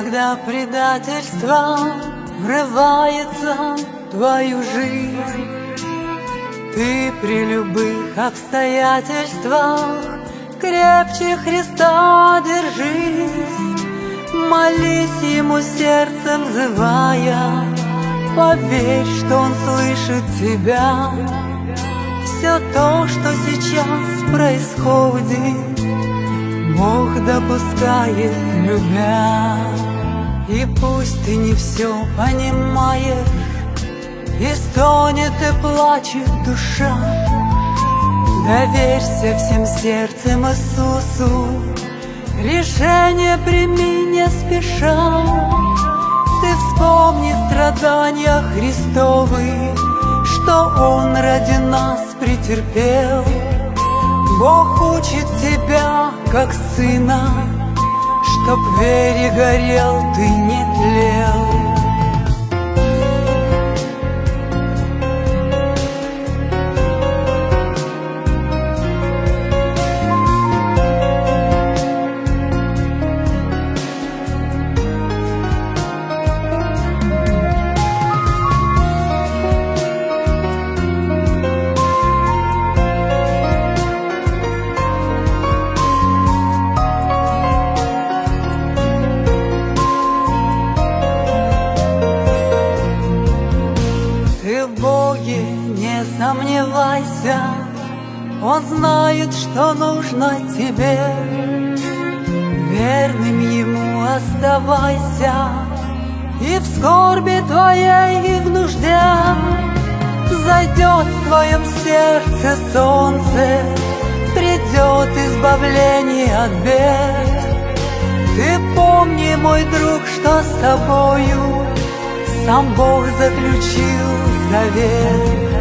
Когда предательство врывается в твою жизнь, ты при любых обстоятельствах крепче Христа держись. Молись Ему сердцем взывая, поверь, что Он слышит тебя. Все то, что сейчас происходит, Бог допускает, любя. И пусть ты не все понимаешь, и стонет и плачет душа, доверься всем сердцем Иисусу, решение прими не спеша. Ты вспомни страдания Христовы, что Он ради нас претерпел. Бог учит тебя, как сына, чтоб в вере горел ты, не тлел. В Боге не сомневайся, Он знает, что нужно тебе. Верным Ему оставайся, и в скорби твоей, и в нужде зайдет в твоем сердце солнце, придет избавление от бед. Ты помни, мой друг, что с тобою сам Бог заключил завет.